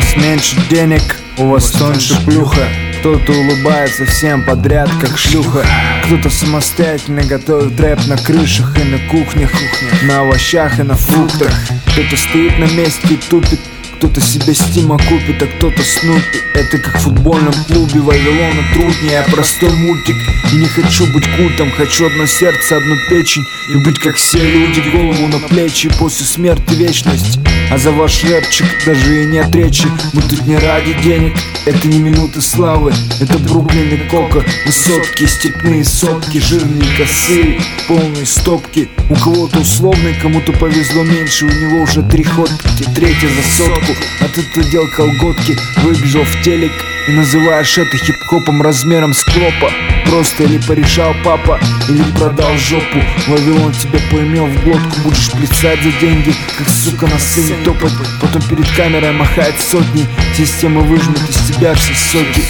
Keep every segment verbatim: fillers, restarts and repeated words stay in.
вас меньше денег, у вас тоньше плюха. Кто-то улыбается всем подряд, как шлюха. Кто-то самостоятельно готовит рэп на крышах и на кухнях, на овощах и на фруктах. Кто-то стоит на месте и тупит, кто-то себе стима купит, а кто-то снупи. Это как в футбольном клубе Вавилона труднее. Я простой мультик и не хочу быть культом. Хочу одно сердце, одну печень и быть как все люди, голову на плечи, после смерти вечность. А за ваш рэпчик даже и нет речи. Мы тут не ради денег, это не минуты славы. Это Бруклин и Кока, высотки, степные сотки, жирные косые, полные стопки. У кого-то условный, кому-то повезло меньше, у него уже три ходки, третья за сотку. А ты то дел колготки, выбежал в телек и называешь это хип-хопом размером с клопа. Просто или порешал папа, или продал жопу. Вавилон тебя поимел в глотку, будешь плясать за деньги, как сука на сцене топать. Потом перед камерой махает сотни, система выжмет из тебя все соки.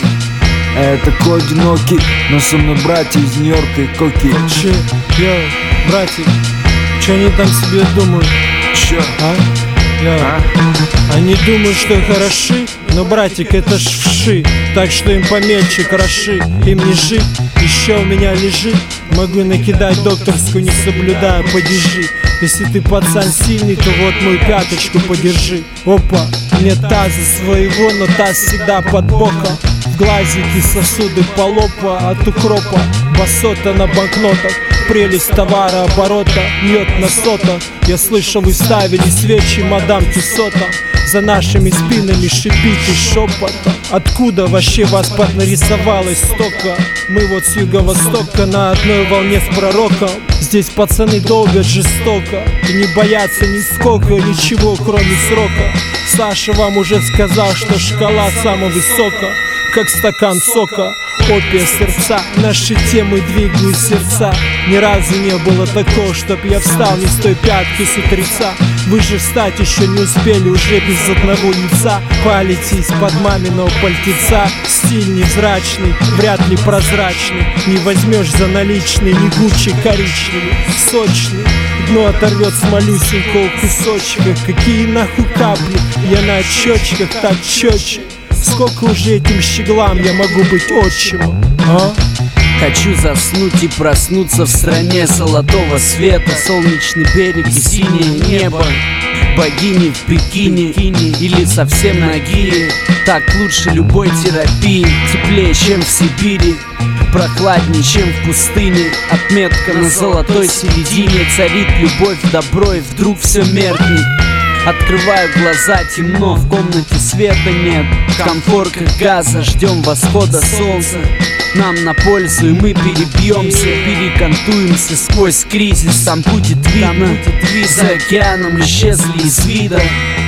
А я такой одинокий, но со мной братья из Нью-Йорка и Коки. Че, йо, братик, че они там себе думают? Че? А? Йо. А? Они думают, что хороши, но, братик, это ж вши. Так что им помельче кроши, им не жить. Еще у меня лежит, могу накидать докторскую, не соблюдая падежи. Если ты пацан сильный, то вот мою пяточку подержи. Опа, нет таза своего, но таз всегда под боком. В глазики сосуды полопа от укропа, басота на банкнотах. Прелесть товарооборота льет на сотах. Я слышал, вы ставили свечи мадам Тюсота. За нашими спинами шипите шепотом. Откуда вообще вас поднарисовалось столько? Мы вот с юго-востока на одной волне с пророком. Здесь пацаны долбят жестоко и не боятся нисколько ничего, кроме срока. Саша вам уже сказал, что шкала самая высокая, как стакан сока, опия сердца. Наши темы двигают сердца. Ни разу не было такого, чтоб я встал не с той пятки с утреца. Вы же встать еще не успели, уже без одного яйца. Палите из-под маминого пальтеца. Стиль невзрачный, вряд ли прозрачный. Не возьмешь за наличный, не гуччи коричневый, сочный. Дно оторвет с малюсенького кусочка. Какие нахуй капли, я на отчетчиках так четче. Сколько уже этим щеглам я могу быть отчимом, а? Хочу заснуть и проснуться в стране золотого света. Солнечный берег и синее небо. Богини в бикини или совсем нагие. Так лучше любой терапии. Теплее, чем в Сибири, прохладнее, чем в пустыне. Отметка на золотой середине. Царит любовь, добро, и вдруг все меркнет. Открываю глаза, темно, в комнате света нет. В конфорках газа ждем восхода солнца. Нам на пользу, и мы перебьемся, перекантуемся сквозь кризис. Там будет видно, за океаном исчезли из вида.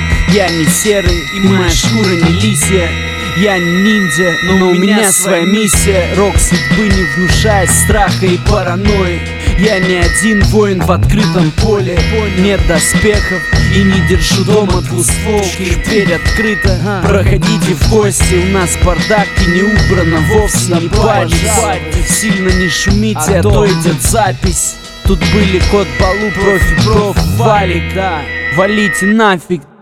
Я не серый, и моя шкура не лисья. Я не ниндзя, но у меня своя миссия. Рок судьбы не внушает страха и паранойи. Я не один воин в открытом поле. Нет доспехов и не держу дома двустволки. Дверь открыта, проходите в гости. У нас бардак и не убрано вовсе. Не парьтесь, сильно не шумите, а то идет запись. Тут были Кот Балу, Профи, Проф, Валик, да. Валите нафиг.